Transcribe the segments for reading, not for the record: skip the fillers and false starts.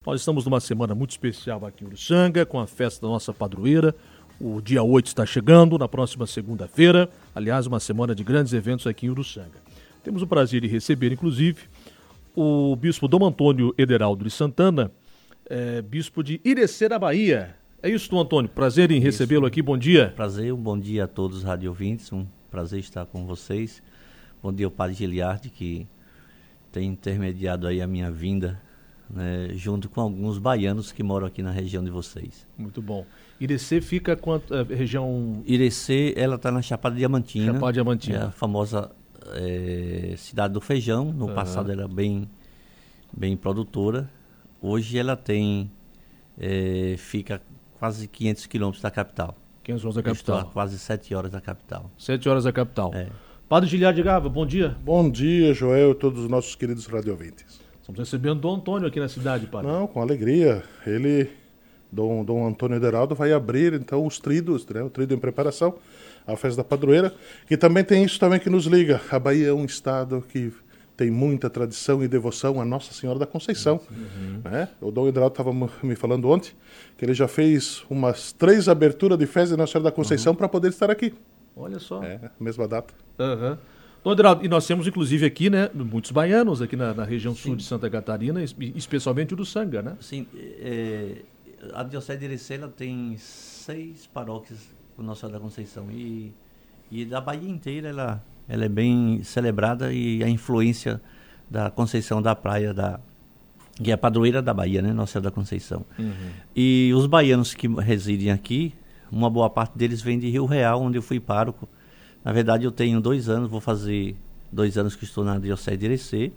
Nós estamos numa semana muito especial aqui em Uruçanga, com a festa da nossa padroeira. O dia 8 está chegando, na próxima segunda-feira. Aliás, uma semana de grandes eventos aqui em Uruçanga. Temos o prazer de receber, inclusive, o bispo Dom Antônio Ederaldo de Santana, bispo de Irecê, da Bahia. É isso, Dom Antônio. Prazer em recebê-lo aqui. Bom dia. Prazer, um bom dia a todos os radiovintes. Um prazer estar com vocês. Bom dia ao Padre Giliardi, que tem intermediado aí a minha vinda, né, junto com alguns baianos que moram aqui na região de vocês. Muito bom. Irecê fica quanto região? Irecê, ela está na Chapada Diamantina. Chapada Diamantina. É a famosa cidade do feijão. No passado era bem produtora. Hoje ela tem fica quase 500 quilômetros da capital. 500 quilômetros da capital. Estou a quase 7 horas da capital. 7 horas da capital. Padre Giliardi Gava, bom dia. Bom dia, Joel e todos os nossos queridos radiovintes. Estamos recebendo Dom Antônio aqui na cidade, padre. Não, com alegria. Dom Antônio Ederaldo, vai abrir então os tridos, né? O trido em preparação, a festa da padroeira, que também tem isso também que nos liga. A Bahia é um estado que tem muita tradição e devoção à Nossa Senhora da Conceição. Né? O Dom Ederaldo estava me falando ontem que ele já fez umas 3 aberturas de festa de Nossa Senhora da Conceição para poder estar aqui. Olha só. Mesma data. Dom Ederaldo, e nós temos inclusive aqui, né, muitos baianos aqui na região sul de Santa Catarina, especialmente Uruçanga, né? Sim, a Diocese de Irecê, ela tem 6 paróquias com Nossa Senhora da Conceição e da Bahia inteira ela é bem celebrada, e a influência da Conceição da Praia, que é a padroeira da Bahia, né, Nossa Senhora da Conceição. E os baianos que residem aqui, uma boa parte deles vem de Rio Real, onde eu fui pároco. Na verdade, eu tenho 2 anos, vou fazer 2 anos que estou na Diocese de Irecê.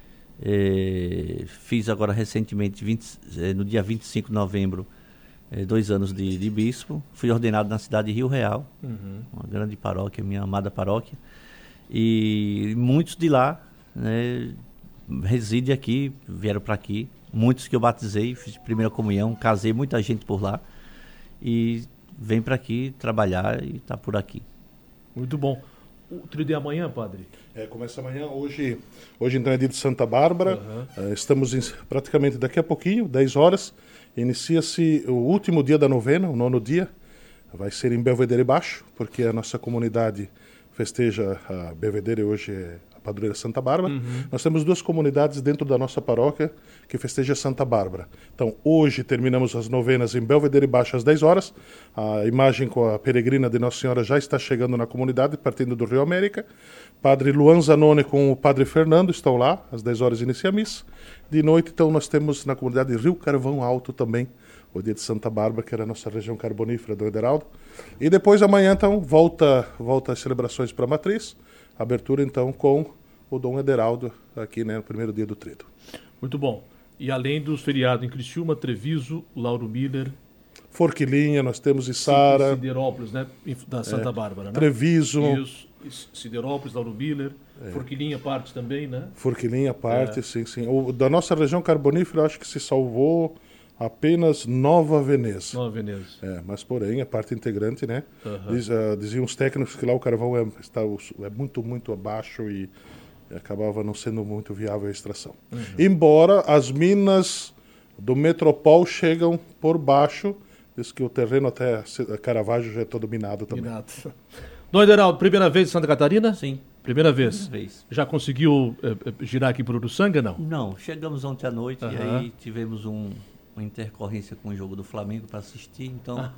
Fiz agora recentemente, no dia 25 de novembro, 2 anos de bispo. Fui ordenado na cidade de Rio Real, uma grande paróquia, minha amada paróquia. E muitos de lá, né, residem aqui, vieram para aqui. Muitos que eu batizei, fiz primeira comunhão, casei muita gente por lá. E vem para aqui trabalhar e está por aqui. Muito bom. O tríduo é amanhã, padre? Começa amanhã. Hoje então é dia de Santa Bárbara. Estamos praticamente daqui a pouquinho, 10 horas. Inicia-se o último dia da novena, o 9º dia. Vai ser em Belvedere Baixo, porque a nossa comunidade festeja a Belvedere, hoje é a padroeira Santa Bárbara. Nós temos 2 comunidades dentro da nossa paróquia que festeja Santa Bárbara. Então, hoje terminamos as novenas em Belvedere Baixo às 10 horas. A imagem com a peregrina de Nossa Senhora já está chegando na comunidade, partindo do Rio América. Padre Luan Zanoni com o Padre Fernando estão lá, às 10 horas inicia a missa. De noite, então, nós temos na comunidade Rio Carvão Alto também, o dia de Santa Bárbara, que era a nossa região carbonífera do Ederaldo. E depois, amanhã, então, volta as celebrações para a Matriz. Abertura, então, com o Dom Ederaldo aqui, né, no primeiro dia do tríduo. Muito bom. E além dos feriados em Criciúma, Treviso, Lauro Miller... Forquilinha, nós temos Içara... Siderópolis, né, da Santa Bárbara, né? Treviso... Isso, Siderópolis, Lauro Miller... Forquilinha parte também, né? Forquilinha parte, sim. Da nossa região carbonífera, acho que se salvou apenas Nova Veneza. Mas porém, a parte integrante, né? Diziam os técnicos que lá o carvão é muito, muito abaixo e acabava não sendo muito viável a extração. Embora as minas do Metropol chegam por baixo, diz que o terreno até Caravaggio já é todo minado também. Dom Ederaldo, primeira vez em Santa Catarina? Sim. Primeira vez. Primeira vez. Já conseguiu girar aqui para Uruçanga, não? Não, chegamos ontem à noite e aí tivemos uma intercorrência com o jogo do Flamengo para assistir, então...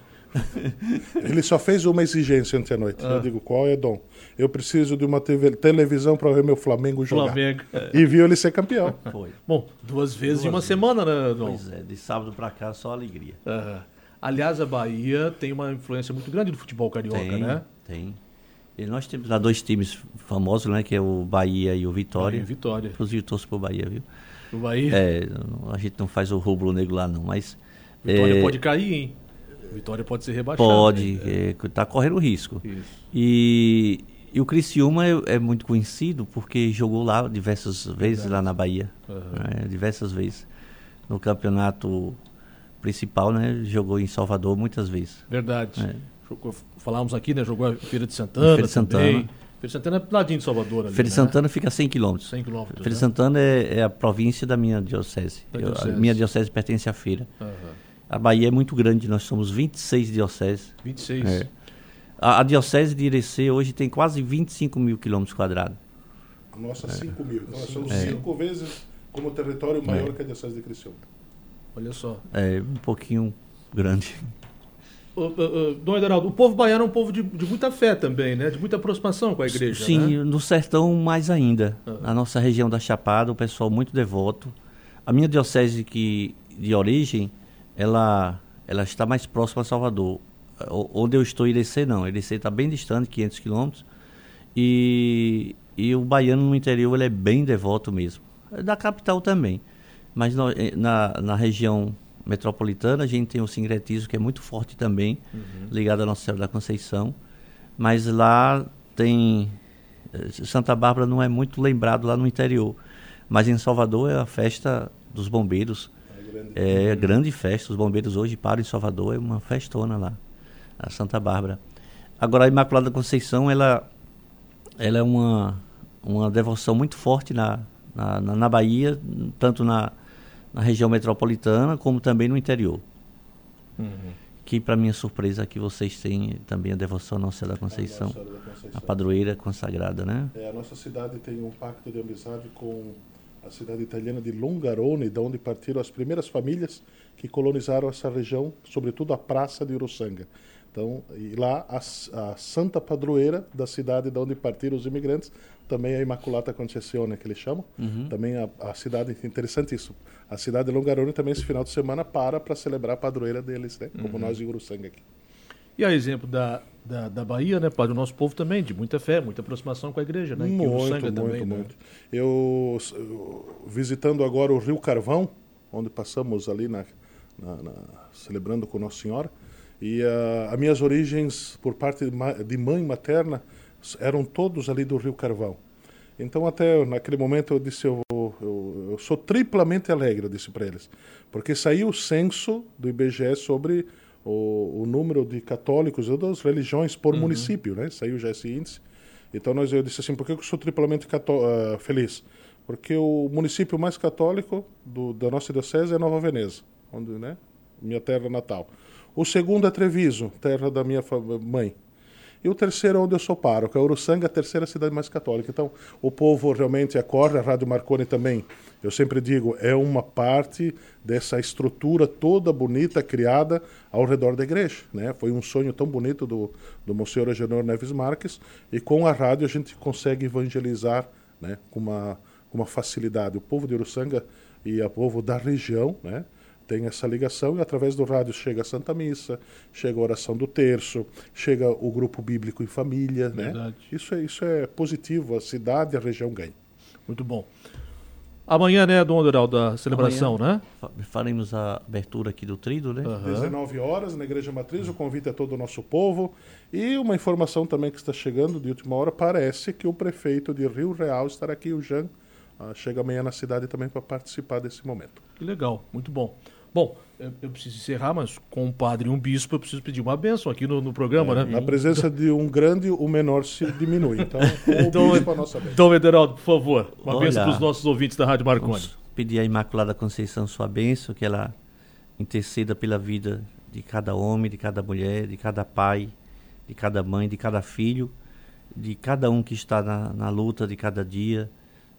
Ele só fez uma exigência ontem à noite. Eu digo, qual é, Dom? Eu preciso de uma televisão para ver meu Flamengo jogar. E viu ele ser campeão. Foi. Bom, 2 vezes em uma semana, né, Dom? Pois é, de sábado para cá só alegria. Aliás, a Bahia tem uma influência muito grande do futebol carioca, né? Tem. E nós temos lá 2 times famosos, né? Que é o Bahia e o Vitória. Vitória. Inclusive, torço pro Bahia, viu? O Bahia? A gente não faz o rubro-negro lá, não, mas... Vitória pode cair, hein? Vitória pode ser rebaixado. Pode, está correndo risco. Isso. E o Criciúma é muito conhecido porque jogou lá diversas vezes, lá na Bahia. Diversas vezes. No campeonato principal, né? Jogou em Salvador muitas vezes. Verdade. Falávamos aqui, né? Jogou a Feira de Santana. Feira de Santana é do ladinho de Salvador ali, Feira de Santana fica a 100 quilômetros. 100 quilômetros, Feira de né? Santana é a província da minha diocese. A minha diocese pertence à Feira. A Bahia é muito grande, nós somos 26 dioceses. 26? A diocese de Irecê hoje tem quase 25 mil quilômetros quadrados. A nossa 5 mil. Então nós somos 5 vezes como território maior que a diocese de Criciúma. Olha só. É um pouquinho grande. Dom Ederaldo, o povo baiano é um povo de muita fé também, né? De muita aproximação com a igreja. Sim, né? No sertão mais ainda. Na nossa região da Chapada, o pessoal muito devoto. A minha diocese de origem, ela está mais próxima a Salvador. Onde eu estou, Irecê não. Irecê está bem distante, 500 quilômetros. E o baiano no interior, ele é bem devoto mesmo. É da capital também. Mas na região metropolitana, a gente tem o sincretismo, que é muito forte também, ligado à Nossa Senhora da Conceição. Mas lá tem... Santa Bárbara não é muito lembrado lá no interior. Mas em Salvador é a festa dos bombeiros. É a grande festa. Os bombeiros hoje param em Salvador, é uma festona lá, a Santa Bárbara. Agora, a Imaculada Conceição, ela é uma devoção muito forte na Bahia, tanto na região metropolitana, como também no interior. Que, para minha surpresa, aqui vocês têm também a devoção à Nossa Senhora da Conceição, a padroeira consagrada, né? A nossa cidade tem um pacto de amizade com a cidade italiana de Longarone, de onde partiram as primeiras famílias que colonizaram essa região, sobretudo a Praça de Uruçanga. Então, e lá a santa padroeira da cidade de onde partiram os imigrantes, também a Imaculata Concezione, que eles chamam. Também a cidade, interessante isso, a cidade de Longarone também esse final de semana para celebrar a padroeira deles, né? Como nós em Uruçanga aqui. E a exemplo da Bahia, né, Padre? O nosso povo também, de muita fé, muita aproximação com a igreja, né? Muito. Eu visitando agora o Rio Carvão, onde passamos ali celebrando com Nossa Senhora, e as minhas origens por parte de mãe materna eram todos ali do Rio Carvão. Então até naquele momento eu disse, eu sou triplamente alegre, eu disse para eles, porque saiu o censo do IBGE sobre o número de católicos ou das religiões por município, né? Saiu já esse índice. Então eu disse assim, por que eu sou triplamente feliz? Porque o município mais católico da nossa diocese é Nova Veneza, onde, né, minha terra natal. O segundo é Treviso, terra da minha mãe. E o terceiro é onde eu sou pároco, é Uruçanga, a terceira cidade mais católica. Então, o povo realmente acorda, a Rádio Marconi também, eu sempre digo, é uma parte dessa estrutura toda bonita criada ao redor da igreja, né? Foi um sonho tão bonito do Monsenhor Agenor Neves Marques, e com a rádio a gente consegue evangelizar, né, com uma facilidade. O povo de Uruçanga e o povo da região, né, tem essa ligação, e através do rádio chega a Santa Missa, chega a oração do terço, chega o grupo bíblico em família, né? Isso é positivo, a cidade e a região ganham. Muito bom. Amanhã, né, Dom Ederaldo, da celebração, amanhã, né? Faremos a abertura aqui do Tríduo, né? 19 horas na Igreja Matriz, o convite a todo o nosso povo. E uma informação também que está chegando de última hora, parece que o prefeito de Rio Real estará aqui, o Jean, chega amanhã na cidade também para participar desse momento. Que legal, muito bom. Bom, eu preciso encerrar, mas com um padre e um bispo eu preciso pedir uma bênção aqui no programa, né? Na presença de um grande, o menor se diminui. Então, o bispo a nossa bênção. Dom Ederaldo, por favor, uma bênção para os nossos ouvintes da Rádio Marconi. Vamos pedir à Imaculada Conceição sua bênção, que ela interceda pela vida de cada homem, de cada mulher, de cada pai, de cada mãe, de cada filho, de cada um que está na luta de cada dia,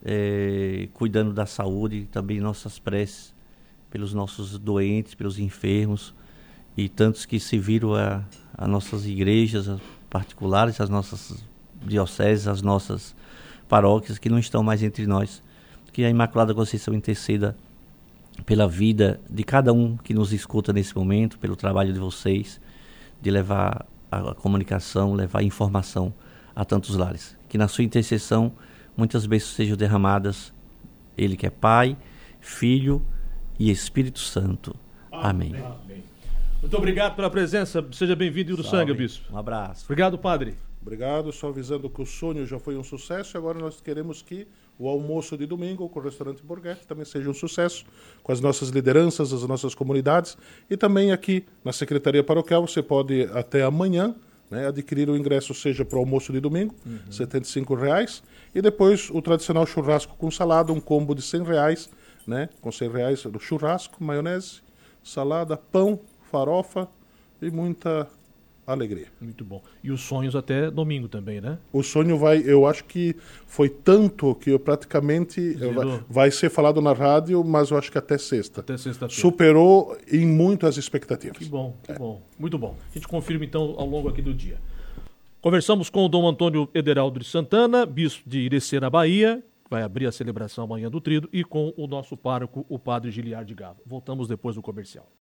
cuidando da saúde, também nossas preces pelos nossos doentes, pelos enfermos e tantos que se viram a nossas igrejas particulares, as nossas dioceses, as nossas paróquias que não estão mais entre nós. Que a Imaculada Conceição interceda pela vida de cada um que nos escuta nesse momento, pelo trabalho de vocês, de levar a comunicação, levar a informação a tantos lares. Que na sua intercessão muitas bênçãos sejam derramadas, Ele que é Pai, Filho e Espírito Santo. Amém. Amém. Muito obrigado pela presença. Seja bem-vindo, Uruçanga, bispo. Um abraço. Obrigado, padre. Obrigado, só avisando que o sonho já foi um sucesso, e agora nós queremos que o almoço de domingo com o restaurante Borghetti também seja um sucesso, com as nossas lideranças, as nossas comunidades, e também aqui na Secretaria Paroquial você pode até amanhã né, adquirir o ingresso, seja para o almoço de domingo, R$ 75, e depois o tradicional churrasco com salada, um combo de R$ 100, né, com R$ 100 do churrasco, maionese, salada, pão, farofa e muita alegria. Muito bom. E os sonhos até domingo também, né? O sonho eu acho que foi tanto que eu praticamente vai ser falado na rádio, mas eu acho que até sexta. Até sexta-feira. Superou em muito as expectativas. Que bom, que bom. Muito bom. A gente confirma então ao longo aqui do dia. Conversamos com o Dom Antônio Ederaldo de Santana, bispo de Irecê, na Bahia, vai abrir a celebração amanhã do Tríduo, e com o nosso pároco, o padre Giliard de Gava. Voltamos depois do comercial.